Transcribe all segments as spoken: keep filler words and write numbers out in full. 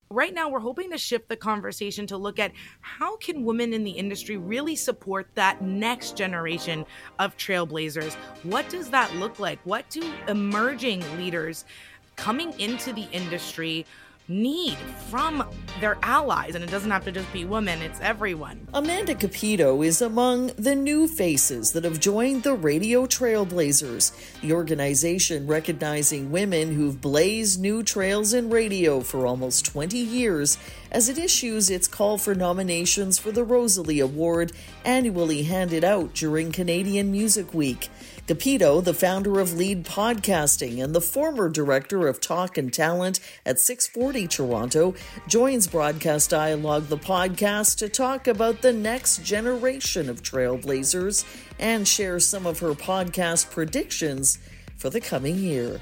right now we're hoping to shift the conversation to look at how can women in the industry really support that next generation of trailblazers? What does that look like? What do emerging leaders coming into the industry need from their allies? And it doesn't have to just be women, it's everyone. Amanda Capito is among the new faces that have joined the Radio Trailblazers, the organization recognizing women who've blazed new trails in radio for almost twenty years as it issues its call for nominations for the Rosalie Award, annually handed out during Canadian Music Week. Capito, the founder of Lead Podcasting and the former director of Talk and Talent at six forty Toronto, joins Broadcast Dialogue, the podcast, to talk about the next generation of trailblazers and share some of her podcast predictions for the coming year.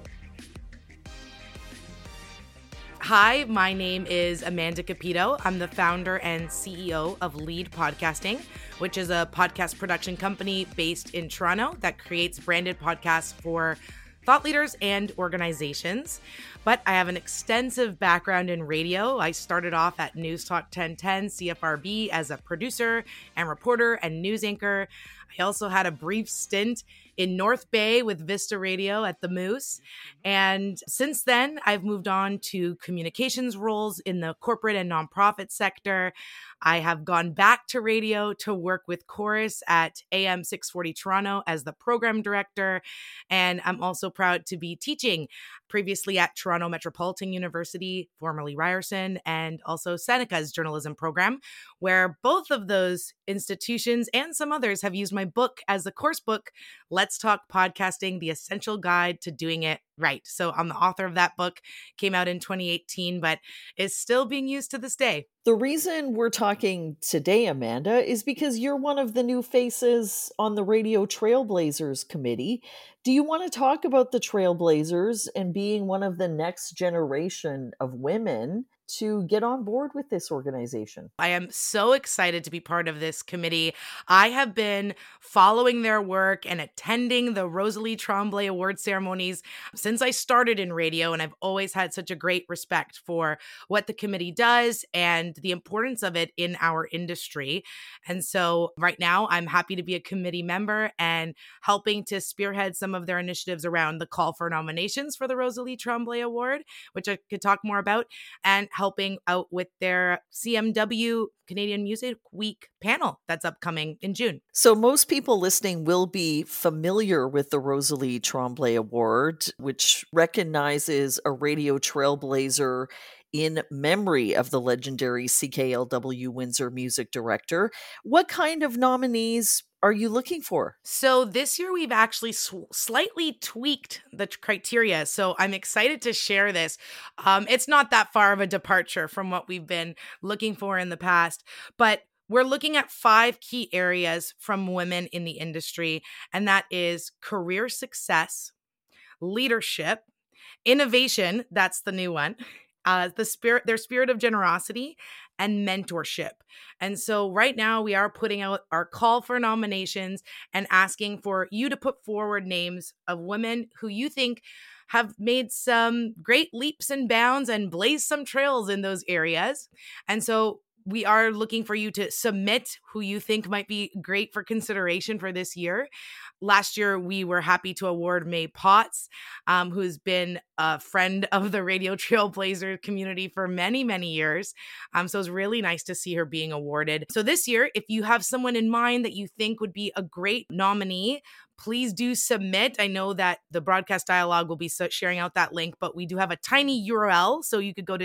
Hi, my name is Amanda Capito. I'm the founder and C E O of Lead Podcasting, which is a podcast production company based in Toronto that creates branded podcasts for thought leaders and organizations. But I have an extensive background in radio. I started off at News Talk ten ten C F R B as a producer and reporter and news anchor. I also had a brief stint in North Bay with Vista Radio at the Moose. And since then, I've moved on to communications roles in the corporate and nonprofit sector. I have gone back to radio to work with Chorus at A M six forty Toronto as the program director. And I'm also proud to be teaching previously at Toronto Metropolitan University, formerly Ryerson, and also Seneca's journalism program, where both of those institutions and some others have used my book as the course book, Let's Talk Podcasting, the Essential Guide to Doing It Right. So I'm the author of that book, came out in twenty eighteen, but is still being used to this day. The reason we're talking today, Amanda, is because you're one of the new faces on the Radio Trailblazers committee. Do you want to talk about the Trailblazers and being one of the next generation of women to get on board with this organization? I am so excited to be part of this committee. I have been following their work and attending the Rosalie Tremblay Award ceremonies since I started in radio, and I've always had such a great respect for what the committee does and the importance of it in our industry. And so right now, I'm happy to be a committee member and helping to spearhead some of their initiatives around the call for nominations for the Rosalie Tremblay Award, which I could talk more about, and helping out with their C M W Canadian Music Week panel that's upcoming in June. So most people listening will be familiar with the Rosalie Tremblay Award, which recognizes a radio trailblazer in memory of the legendary C K L W Windsor music director. What kind of nominees are you looking for? So this year we've actually sw- slightly tweaked the t- criteria. So I'm excited to share this. Um, it's not that far of a departure from what we've been looking for in the past, but we're looking at five key areas from women in the industry, and that is career success, leadership, innovation, that's the new one, uh, the spirit, their spirit of generosity, and mentorship. And so right now we are putting out our call for nominations and asking for you to put forward names of women who you think have made some great leaps and bounds and blazed some trails in those areas. And so we are looking for you to submit who you think might be great for consideration for this year. Last year, we were happy to award May Potts, um, who's been a friend of the Radio Trailblazer community for many, many years. Um, so it's really nice to see her being awarded. So this year, if you have someone in mind that you think would be a great nominee, please do submit. I know that the Broadcast Dialogue will be sharing out that link, but we do have a tiny U R L. So you could go to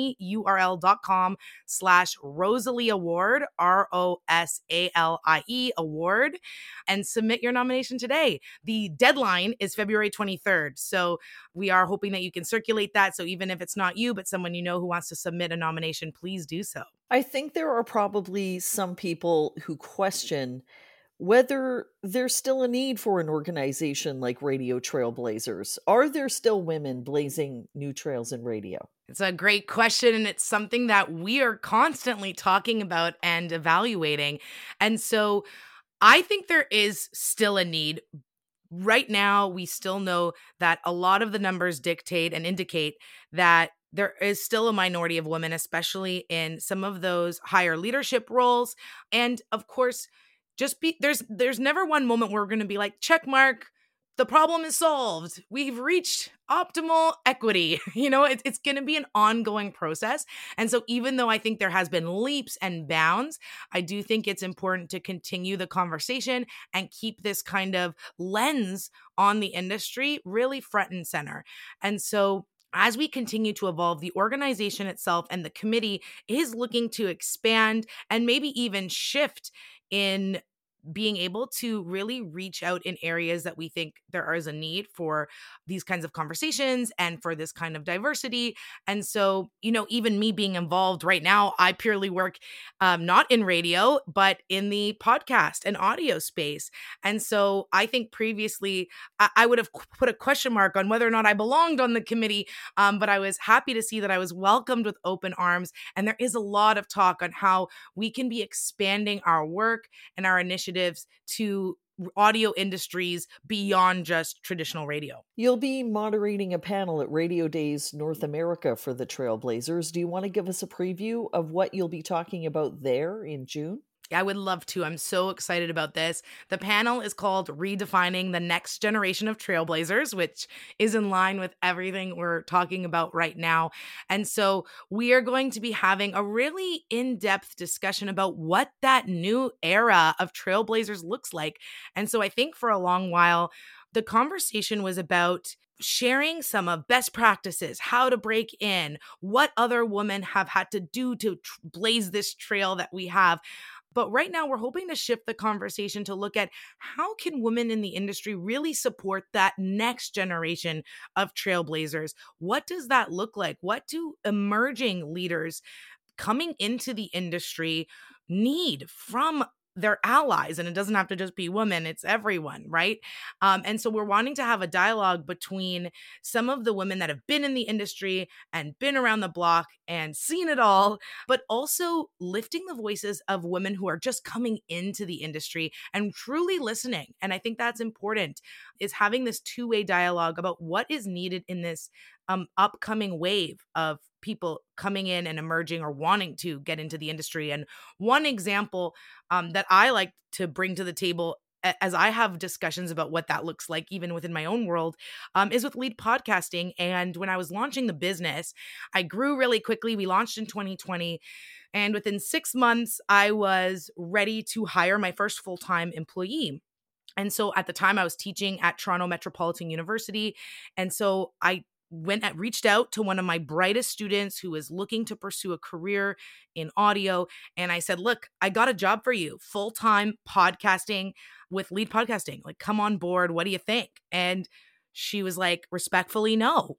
tinyurl.com slash Rosalie Award, R O S A L I E Award, and submit your nomination today. The deadline is February twenty-third. So we are hoping that you can circulate that. So even if it's not you, but someone you know who wants to submit a nomination, please do so. I think there are probably some people who question whether there's still a need for an organization like Radio Trailblazers. Are there still women blazing new trails in radio? It's a great question, and it's something that we are constantly talking about and evaluating. And so I think there is still a need. Right now, we still know that a lot of the numbers dictate and indicate that there is still a minority of women, especially in some of those higher leadership roles. And of course, just be there's there's never one moment where we're going to be like, check mark, the problem is solved. We've reached optimal equity. You know, it's it's going to be an ongoing process. And so even though I think there has been leaps and bounds, I do think it's important to continue the conversation and keep this kind of lens on the industry really front and center. And so as we continue to evolve, the organization itself and the committee is looking to expand and maybe even shift in being able to really reach out in areas that we think there is a need for these kinds of conversations and for this kind of diversity. And so, you know, even me being involved right now, I purely work um, not in radio, but in the podcast and audio space. And so I think previously I, I would have put a question mark on whether or not I belonged on the committee, um, but I was happy to see that I was welcomed with open arms. And there is a lot of talk on how we can be expanding our work and our initiatives to audio industries beyond just traditional radio. You'll be moderating a panel at Radio Days North America for the Trailblazers. Do you want to give us a preview of what you'll be talking about there in June? I would love to. I'm so excited about this. The panel is called Redefining the Next Generation of Trailblazers, which is in line with everything we're talking about right now. And so we are going to be having a really in-depth discussion about what that new era of Trailblazers looks like. And so I think for a long while, the conversation was about sharing some of best practices, how to break in, what other women have had to do to tr- blaze this trail that we have. But right now, we're hoping to shift the conversation to look at how can women in the industry really support that next generation of trailblazers? What does that look like? What do emerging leaders coming into the industry need from their allies? And it doesn't have to just be women, it's everyone, right? Um, and so we're wanting to have a dialogue between some of the women that have been in the industry and been around the block and seen it all, but also lifting the voices of women who are just coming into the industry and truly listening. And I think that's important, is having this two-way dialogue about what is needed in this um, upcoming wave of people coming in and emerging or wanting to get into the industry. And one example um, that I like to bring to the table as I have discussions about what that looks like, even within my own world, um, is with Lead Podcasting. And when I was launching the business, I grew really quickly. We launched in twenty twenty. And within six months, I was ready to hire my first full-time employee. And so at the time I was teaching at Toronto Metropolitan University. And so I went at reached out to one of my brightest students who was looking to pursue a career in audio. And I said, look, I got a job for you, full-time podcasting with Lead Podcasting. Like, come on board. What do you think? And she was like, respectfully, no.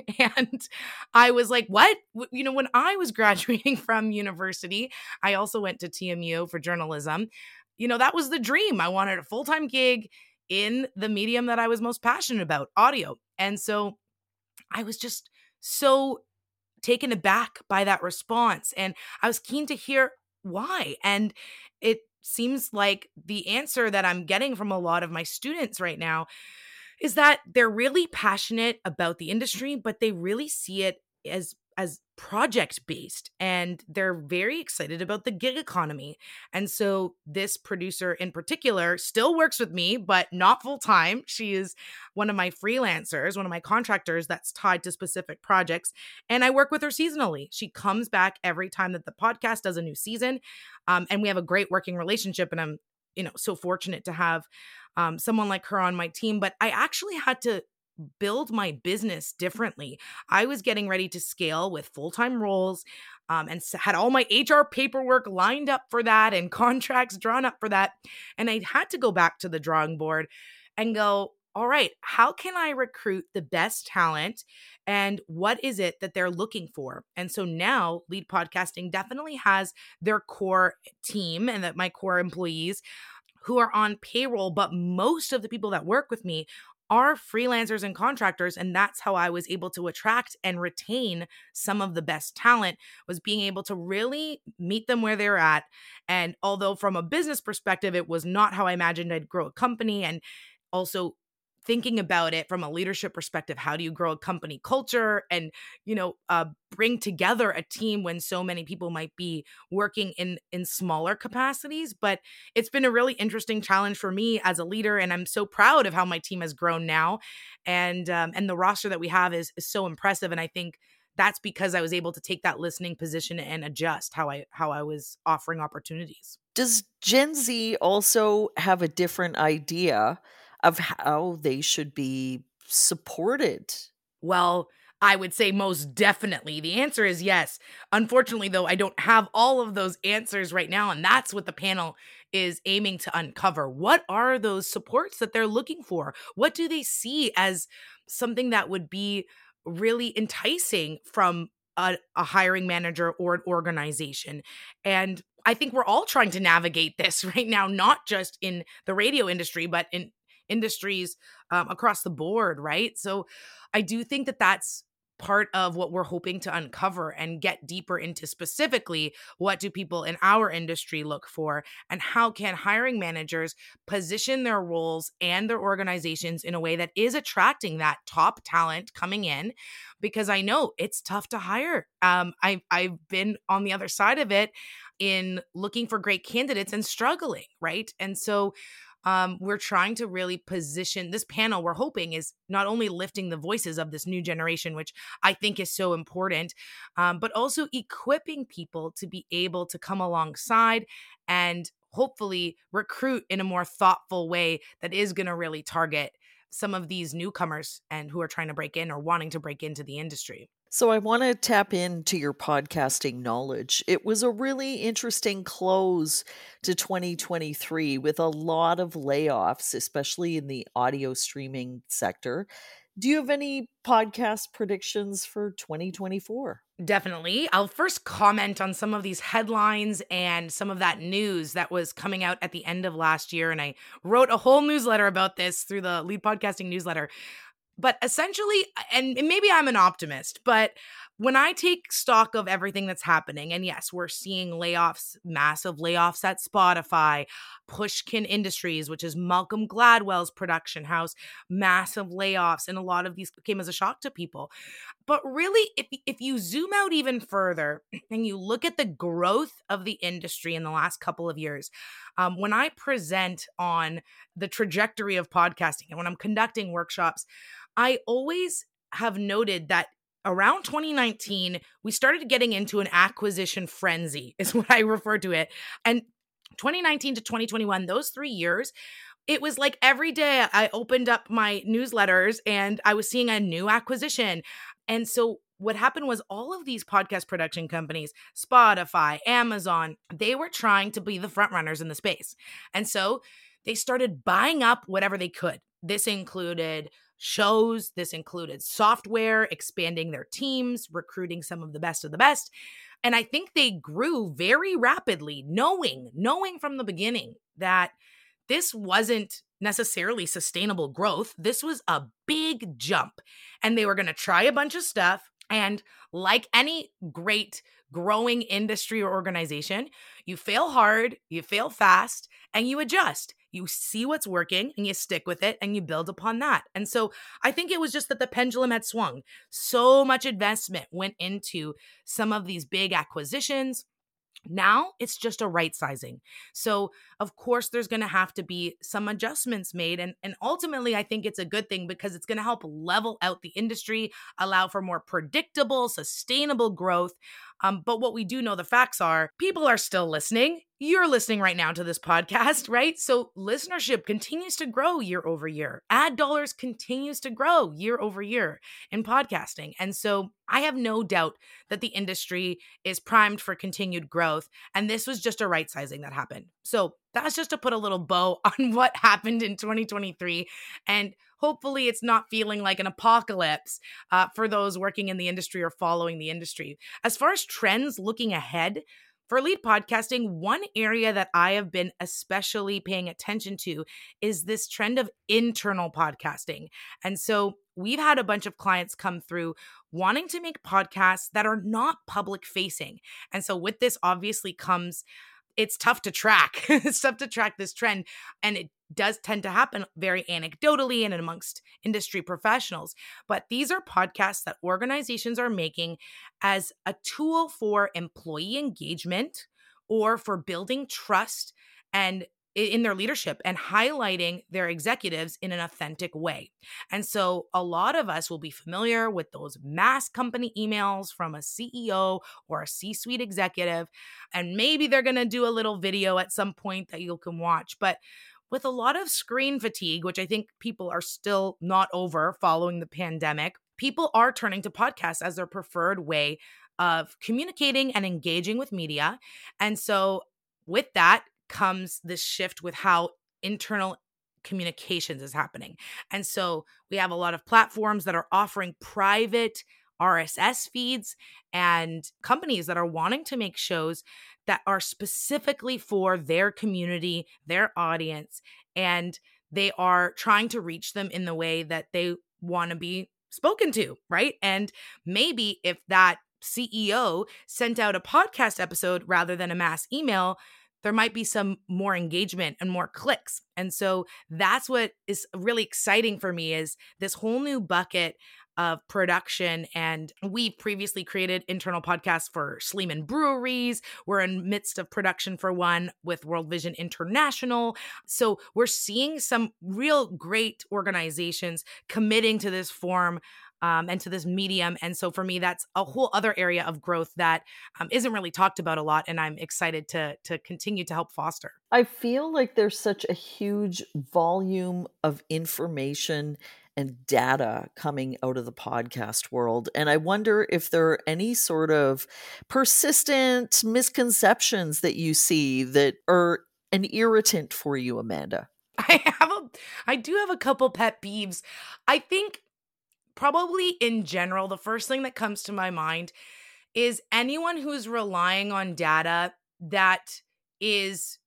And I was like, what? You know, when I was graduating from university, I also went to T M U for journalism. You know, that was the dream. I wanted a full-time gig in the medium that I was most passionate about, audio. And so I was just so taken aback by that response. And I was keen to hear why. And it seems like the answer that I'm getting from a lot of my students right now is that they're really passionate about the industry, but they really see it as as project-based, and they're very excited about the gig economy. And so this producer in particular still works with me, but not full-time. She is one of my freelancers, one of my contractors that's tied to specific projects, and I work with her seasonally. She comes back every time that the podcast does a new season, um, and we have a great working relationship, and I'm, you know, so fortunate to have um, someone like her on my team. But I actually had to build my business differently. I was getting ready to scale with full-time roles um, and had all my H R paperwork lined up for that and contracts drawn up for that. And I had to go back to the drawing board and go, all right, how can I recruit the best talent and what is it that they're looking for? And so now Lead Podcasting definitely has their core team and that my core employees who are on payroll, but most of the people that work with me are freelancers and contractors. And that's how I was able to attract and retain some of the best talent, was being able to really meet them where they're at. And although from a business perspective, it was not how I imagined I'd grow a company, and also thinking about it from a leadership perspective. How do you grow a company culture and, you know, uh, bring together a team when so many people might be working in, in smaller capacities? But it's been a really interesting challenge for me as a leader. And I'm so proud of how my team has grown now. And, um, and the roster that we have is, is so impressive. And I think that's because I was able to take that listening position and adjust how I, how I was offering opportunities. Does Gen Z also have a different idea of how they should be supported? Well, I would say most definitely. The answer is yes. Unfortunately, though, I don't have all of those answers right now. And that's what the panel is aiming to uncover. What are those supports that they're looking for? What do they see as something that would be really enticing from a, a hiring manager or an organization? And I think we're all trying to navigate this right now, not just in the radio industry, but in industries um, across the board, right? So I do think that that's part of what we're hoping to uncover and get deeper into. Specifically, what do people in our industry look for, and how can hiring managers position their roles and their organizations in a way that is attracting that top talent coming in? Because I know it's tough to hire. Um, I, I've been on the other side of it in looking for great candidates and struggling, right? And so Um, we're trying to really position this panel. We're hoping is not only lifting the voices of this new generation, which I think is so important, um, but also equipping people to be able to come alongside and hopefully recruit in a more thoughtful way that is going to really target some of these newcomers and who are trying to break in or wanting to break into the industry. So I want to tap into your podcasting knowledge. It was a really interesting close to twenty twenty-three with a lot of layoffs, especially in the audio streaming sector. Do you have any podcast predictions for twenty twenty-four? Definitely. I'll first comment on some of these headlines and some of that news that was coming out at the end of last year. And I wrote a whole newsletter about this through the Lead Podcasting newsletter. But essentially, and maybe I'm an optimist, but when I take stock of everything that's happening, and yes, we're seeing layoffs, massive layoffs at Spotify, Pushkin Industries, which is Malcolm Gladwell's production house, massive layoffs, and a lot of these came as a shock to people. But really, if, if you zoom out even further and you look at the growth of the industry in the last couple of years, um, when I present on the trajectory of podcasting and when I'm conducting workshops, I always have noted that around twenty nineteen, we started getting into an acquisition frenzy, is what I refer to it. And twenty nineteen to twenty twenty-one, those three years, it was like every day I opened up my newsletters and I was seeing a new acquisition. And so what happened was all of these podcast production companies, Spotify, Amazon, they were trying to be the front runners in the space. And so they started buying up whatever they could. This included shows, this included software, expanding their teams, recruiting some of the best of the best. And I think they grew very rapidly, knowing, knowing from the beginning that this wasn't necessarily sustainable growth. This was a big jump. And they were going to try a bunch of stuff. And like any great growing industry or organization, you fail hard, you fail fast, and you adjust. You see what's working and you stick with it and you build upon that. And so I think it was just that the pendulum had swung. So much investment went into some of these big acquisitions. Now it's just a right sizing. So of course there's going to have to be some adjustments made. And, and ultimately I think it's a good thing because it's going to help level out the industry, allow for more predictable, sustainable growth. Um, but what we do know the facts are people are still listening. You're listening right now to this podcast, right? So listenership continues to grow year over year. Ad dollars continues to grow year over year in podcasting. And so I have no doubt that the industry is primed for continued growth. And this was just a right sizing that happened. So that's just to put a little bow on what happened in twenty twenty-three. And hopefully it's not feeling like an apocalypse uh, for those working in the industry or following the industry. As far as trends looking ahead, for Lead Podcasting, one area that I have been especially paying attention to is this trend of internal podcasting. And so we've had a bunch of clients come through wanting to make podcasts that are not public facing. And so with this obviously comes it's tough to track. It's tough to track this trend. And it does tend to happen very anecdotally and amongst industry professionals. But these are podcasts that organizations are making as a tool for employee engagement or for building trust and in their leadership and highlighting their executives in an authentic way. And so a lot of us will be familiar with those mass company emails from a C E O or a C-suite executive, and maybe they're going to do a little video at some point that you can watch. But with a lot of screen fatigue, which I think people are still not over following the pandemic, people are turning to podcasts as their preferred way of communicating and engaging with media. And so with that comes this shift with how internal communications is happening. And so we have a lot of platforms that are offering private R S S feeds and companies that are wanting to make shows that are specifically for their community, their audience, and they are trying to reach them in the way that they want to be spoken to, right? And maybe if that C E O sent out a podcast episode rather than a mass email, there might be some more engagement and more clicks. And so that's what is really exciting for me is this whole new bucket of production. And we've previously created internal podcasts for Sleeman Breweries. We're in midst of production for one with World Vision International. So we're seeing some real great organizations committing to this form Um, and to this medium. And so for me, that's a whole other area of growth that um, isn't really talked about a lot. And I'm excited to to continue to help foster. I feel like there's such a huge volume of information and data coming out of the podcast world. And I wonder if there are any sort of persistent misconceptions that you see that are an irritant for you, Amanda. I have a, I do have a couple pet peeves. I think probably in general, the first thing that comes to my mind is anyone who's relying on data that is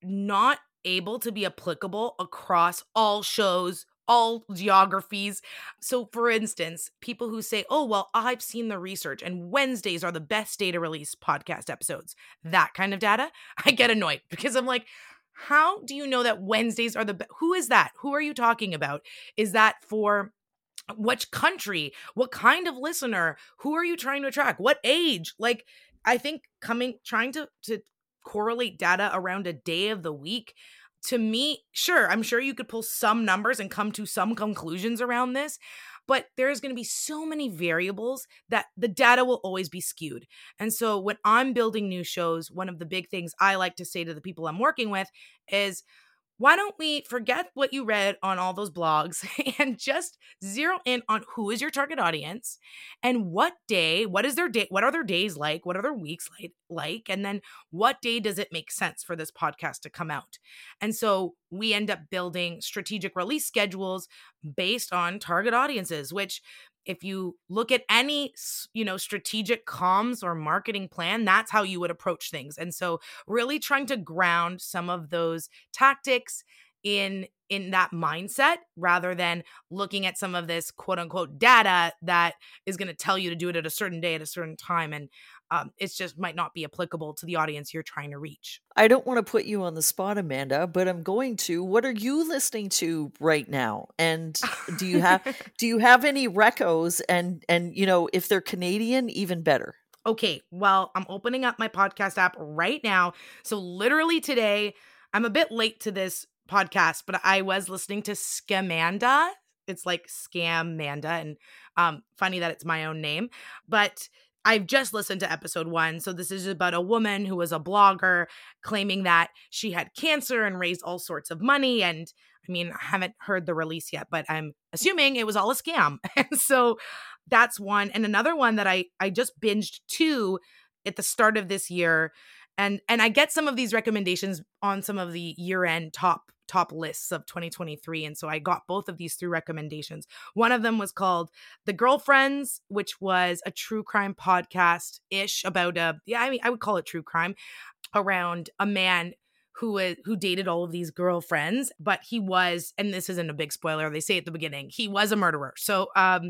not able to be applicable across all shows, all geographies. So for instance, people who say, oh, well, I've seen the research and Wednesdays are the best day to release podcast episodes. That kind of data, I get annoyed because I'm like, how do you know that Wednesdays are the best? Who is that? Who are you talking about? Is that for which country? What kind of listener? Who are you trying to attract? What age? Like, I think coming, trying to, to correlate data around a day of the week, to me, sure, I'm sure you could pull some numbers and come to some conclusions around this, but there's going to be so many variables that the data will always be skewed. And so when I'm building new shows, one of the big things I like to say to the people I'm working with is, why don't we forget what you read on all those blogs and just zero in on who is your target audience and what day, what is their day, what are their days like, what are their weeks like, like, and then what day does it make sense for this podcast to come out? And so we end up building strategic release schedules based on target audiences, which if you look at any, you know, strategic comms or marketing plan, that's how you would approach things. And so really trying to ground some of those tactics in in that mindset rather than looking at some of this quote unquote data that is going to tell you to do it at a certain day at a certain time. And um, it's just might not be applicable to the audience you're trying to reach. I don't want to put you on the spot, Amanda, but I'm going to. What are you listening to right now? And do you have do you have any recos? And and you know, if they're Canadian, even better. Okay, well, I'm opening up my podcast app right now. So literally today, I'm a bit late to this podcast, but I was listening to Scamanda. It's like Scamanda, and um, funny that it's my own name, but I've just listened to episode one. So this is about a woman who was a blogger claiming that she had cancer and raised all sorts of money. And I mean, I haven't heard the release yet, but I'm assuming it was all a scam. And so that's one. And another one that I, I just binged two at the start of this year. And, and I get some of these recommendations on some of the year-end top top lists of twenty twenty-three. And so I got both of these through recommendations. One of them was called The Girlfriends, which was a true crime podcast-ish about a, yeah, I mean, I would call it true crime, around a man who was, who dated all of these girlfriends, but he was, and this isn't a big spoiler, they say at the beginning, he was a murderer. So um,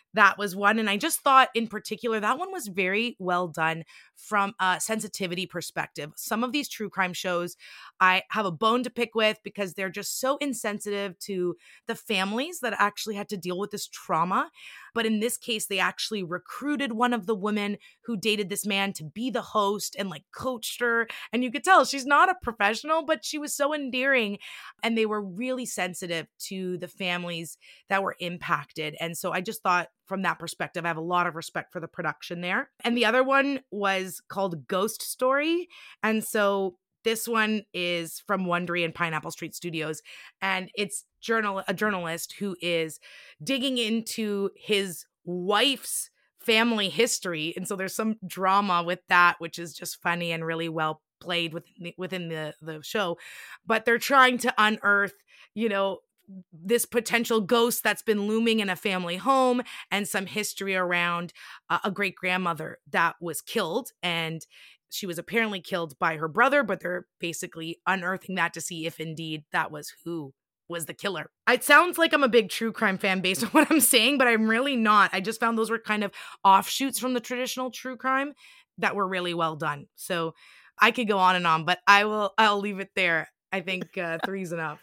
That was one. And I just thought in particular, that one was very well done from a sensitivity perspective. Some of these true crime shows I have a bone to pick with because they're just so insensitive to the families that actually had to deal with this trauma. But in this case, they actually recruited one of the women who dated this man to be the host and like coached her. And you could tell she's not a professional, but she was so endearing. And they were really sensitive to the families that were impacted. And so I just thought from that perspective, I have a lot of respect for the production there. And the other one was called Ghost Story. And so this one is from Wondery and Pineapple Street Studios, and it's journal a journalist who is digging into his wife's family history, and so there's some drama with that, which is just funny and really well played within the, within the the show. But they're trying to unearth, you know, this potential ghost that's been looming in a family home, and some history around uh, a great grandmother that was killed, and she was apparently killed by her brother, but they're basically unearthing that to see if indeed that was who was the killer. It sounds like I'm a big true crime fan based on what I'm saying, but I'm really not. I just found those were kind of offshoots from the traditional true crime that were really well done. So I could go on and on, but I will, I'll leave it there. I think uh, three's enough.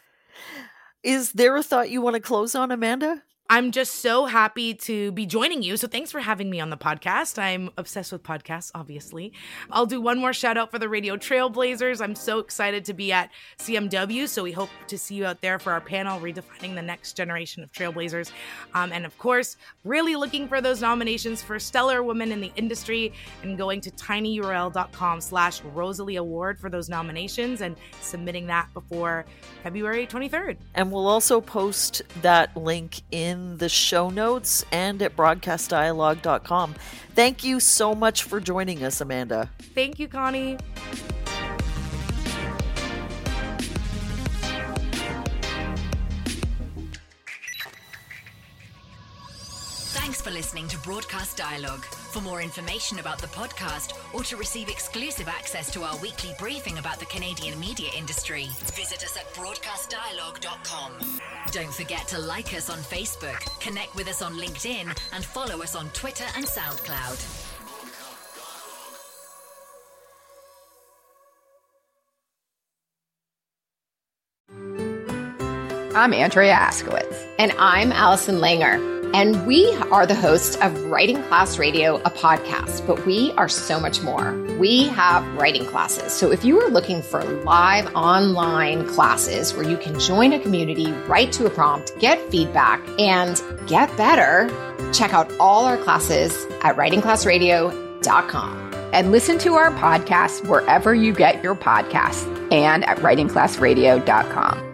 Is there a thought you want to close on, Amanda? I'm just so happy to be joining you. So thanks for having me on the podcast. I'm obsessed with podcasts, obviously. I'll do one more shout out for the Radio Trailblazers. I'm so excited to be at C M W. So we hope to see you out there for our panel, Redefining the Next Generation of Trailblazers. Um, and of course, really looking for those nominations for Stellar Women in the Industry and going to tinyurl.com slash Rosalie Award for those nominations and submitting that before February twenty-third. And we'll also post that link in the show notes and at broadcast dialogue dot com. Thank you so much for joining us, Amanda. Thank you, Connie. Thanks for listening to Broadcast Dialogue. For more information about the podcast or to receive exclusive access to our weekly briefing about the Canadian media industry, visit us at broadcast dialogue dot com. Don't forget to like us on Facebook, connect with us on LinkedIn, and follow us on Twitter and SoundCloud. I'm Andrea Askowitz. And I'm Allison Langer. And we are the hosts of Writing Class Radio, a podcast, but we are so much more. We have writing classes. So if you are looking for live online classes where you can join a community, write to a prompt, get feedback, and get better, check out all our classes at writing class radio dot com. And listen to our podcast wherever you get your podcasts and at writing class radio dot com.